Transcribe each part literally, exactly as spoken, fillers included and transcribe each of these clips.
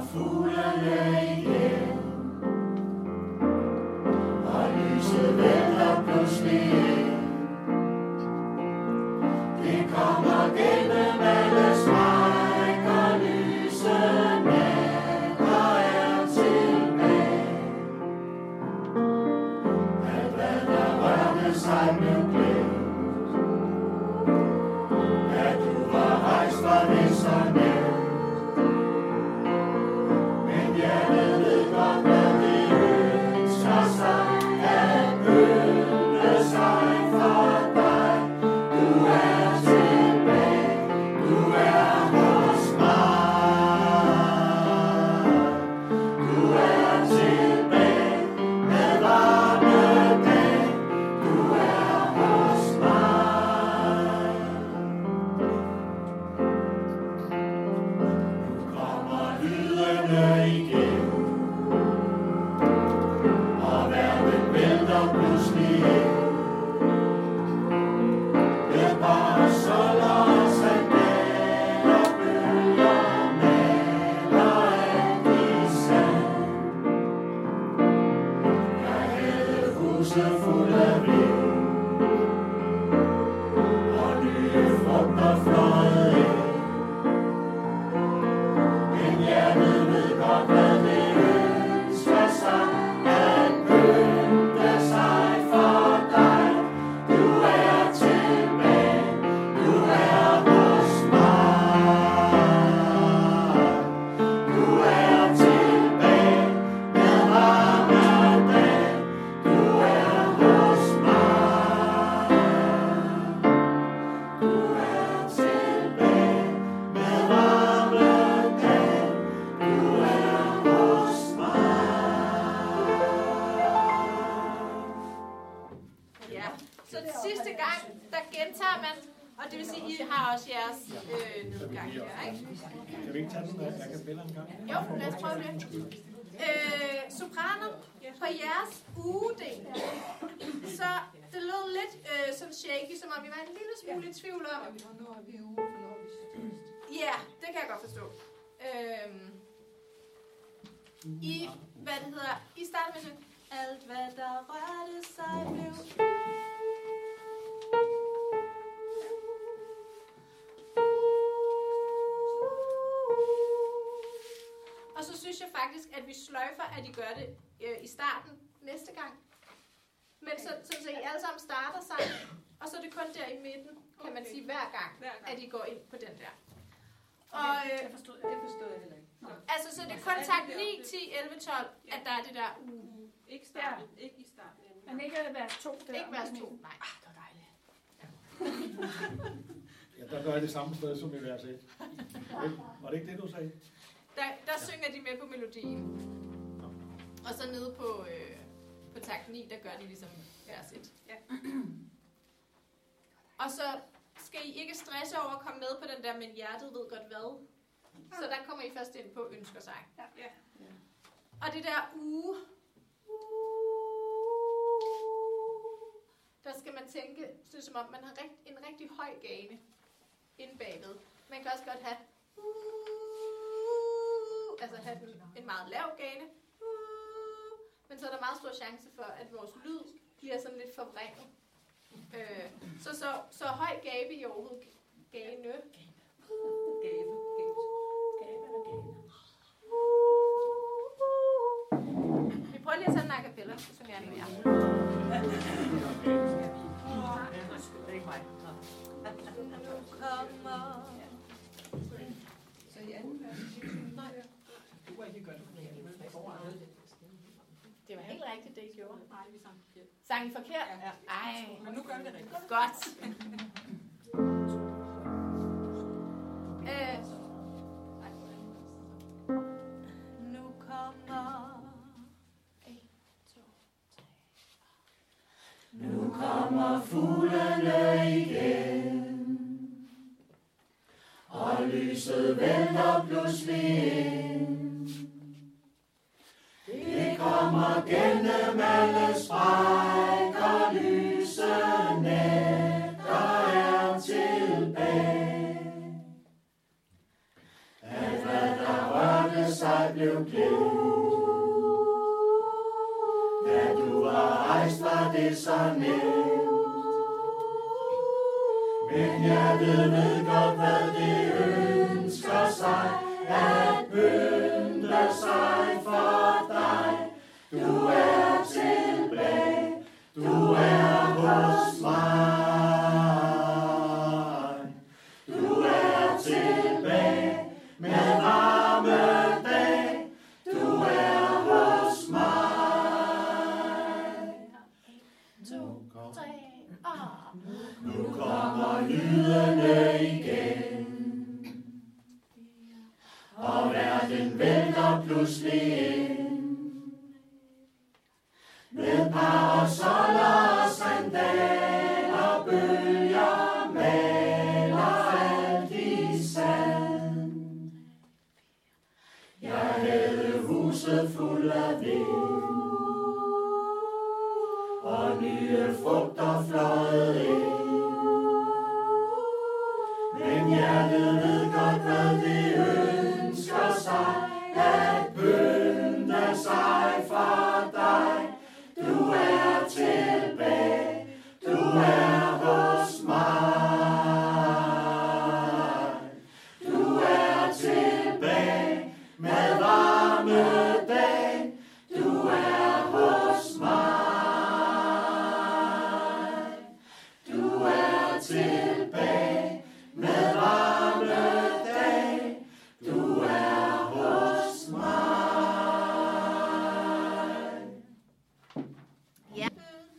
fuglene igen, og lyset vælter pludselig ind. Det kommer gennem alle strækker, lyset natter er tilbage. Alt hvad der rørte sig blev glemt, at du var rejst fra venstre ned. Men hjertet ved godt, hvad det ønsker sig, at føle sig for dig. Du er tilbage, du er hos mig. Du er tilbage med varme dag. Du er hos mig. Nu kommer lydene igen, og verden vælter pludselig ind. Med parasoller og sandaler, bølger maler alt i sand. Jeg havde huset fuld af vind, og nye frugter fløjet ind. Men hjertet ved godt, hvad det ønsker sig, at pynte sig for dig. Du er tilbage, du er hos mig. Du er tilbage med varme dag. Du er hos mig. Du er tilbage med varme dag. Du er hos mig. Ja, så den sidste gang, der gentager man, og det vil sige, I har også jeres øh, nedgang her, ikke? Kan vi ikke tage den af kapella en gang? Jo, lad os prøve det. Øh, soprano, på jeres ugedel, så det lød lidt øh, sådan shaky, som om vi var en lille smule i tvivl om. Hvornår er vi ude, hvornår er vi størst? Ja, det kan jeg godt forstå. Øhm, I, hvad det hedder, I starter med sådan, alt hvad der rørte sig blev. Og så synes jeg faktisk, at vi sløjfer, at I gør det øh, i starten næste gang. Men så, så, så I alle sammen starter sammen, og så er det kun der i midten, kan man sige, hver gang, at I går ind på den der. Og, øh, Jeg forstod, det forstod jeg heller ikke. altså, så det er kun takt ni, ti, elleve, tolv, at der er det der uge. Ikke starten, ikke i starten. Men ikke vers to der. Ikke vers to, nej. Ah, det var dejligt. Ja, der gør jeg det samme sted som i vers et. Var det ikke det, du sagde? Der, der synger de med på melodien. Og så nede på, øh, på takt ni, der gør de ligesom vers et. Ja. Og så skal I ikke stresse over at komme med på den der, men hjertet ved godt hvad. Så der kommer I først ind på ønsker sig. Ja. Og det der uge, der skal man tænke, så som om man har rigt, en rigtig høj gane inde bagved. Man kan også godt have, altså have den, en meget lav gane, men så er der meget stor chance for, at vores lyd bliver sådan lidt forvrænget. Øh, så, så, så høj gabe i overhovedet. Gane. Gabe. Gabe. Gabe eller gabe. Vi prøver lige at tage en a cappella, så synger jeg med jer. Det er ikke mig. Kommer. Så i anden vers, Nej. du var ikke godt. Det var helt rigtigt, det I gjorde. Nej, vi sang forkert. Sang I forkert? Ja. Ej, Men nu gør vi det rigtigt. godt. øh, nu kommer... en, to, tre, Nu kommer fuglene igen, og lyset vælter pludselig ind. Det kommer gennem alle sprækker, lyset nætter er tilbage. Alt hvad der rørte sig jeg blev glemt. Da du var rejst, var det så nemt. Men hjertet ved godt, hvad det ønsker sig, at pynte sig for dig. Du er tilbage, du er hos mig. Du er tilbage med varme dag, du er hos mig. To, tre, og... Nu kommer lydene igen, og verden vælter pludselig ind. Med parasoller og sandaler, bølger maler alt i sand. Jeg havde huset fuld af vind, og nye frugter fløjet ind. Men hjertet ved godt, hvad det ønsker sig, at pynte sig for dig. Du er tilbage, du er hos mig. Du er tilbage med varme dag, du er hos mig. Du er tilbage med varme dag, du er hos mig. Ja.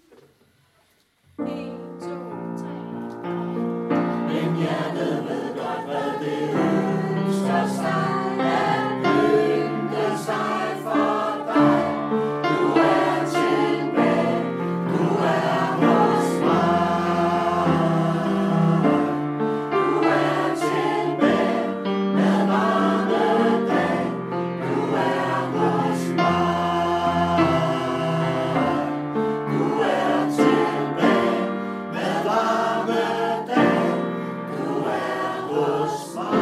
En, to, tre, og... Men hjertet ved godt, hvad det ønsker sig, at pynte sig for dig. Du er tilbage, du er hos mig. Du er tilbage med varme dag, du er hos mig. Du er tilbage med varme dag, du er hos mig.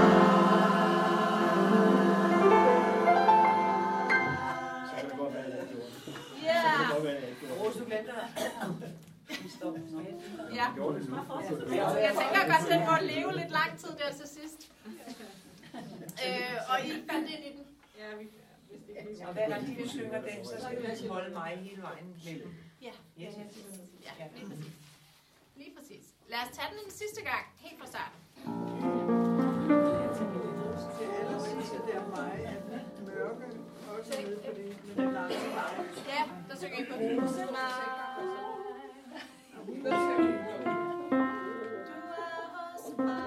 Så kan det godt være, at jeg gjorde det. Så Ja. kan det godt være, at jeg gjorde det. Rose, du glemte dig. Vi står på smidt. Ja. Jeg gjorde det nu. Jeg tænker godt, at den må leve lidt lang tid der til sidst. Øh, og I fandt ind i den. Ja, vi hvis det ikke Og hver gang de synger den, så skal du holde mig hele vejen med dem. Ja. Yes. Ja, lige præcis. Lige præcis. Lad os tage den en sidste gang, helt fra starten. Det allersidste der mig, at mørke også er med på det, men den lange vej. Ja, der synger I på. Du er hos mig.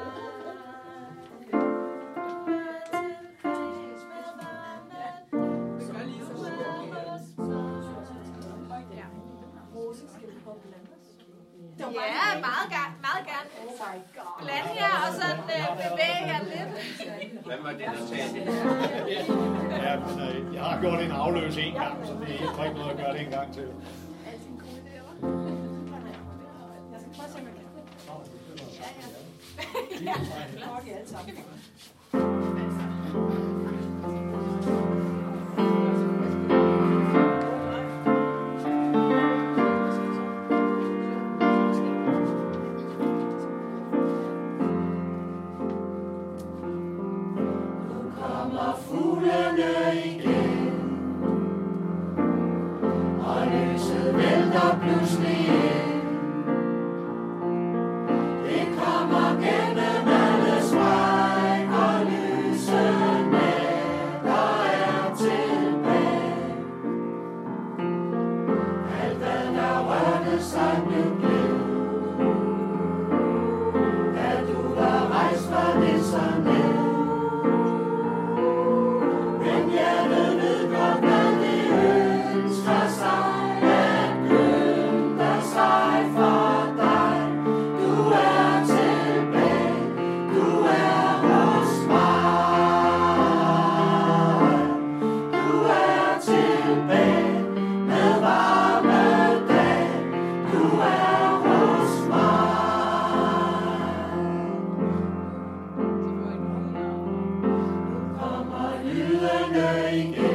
Ja, meget gerne, meget gerne. Bland jer og så øh, bevæge jer lidt. Hvad var det, der sagde? Ja, men øh, jeg har gjort en afløs en gang, så det er ikke noget at gøre det en gang til. Jeg skal prøve at se, om jeg kan. Ja, ja. Nok i alle sammen. Kommer fuglene igen, og lyset vælter pludselig ind. Det kommer gennem alle sprækker, lysene, der er tilbage. Alt hvad der rørte sig blev glemt. Da du var rejst, var det så nemt. Men hjertet ved godt, hvad det ønsker sig, at pynte sig igen.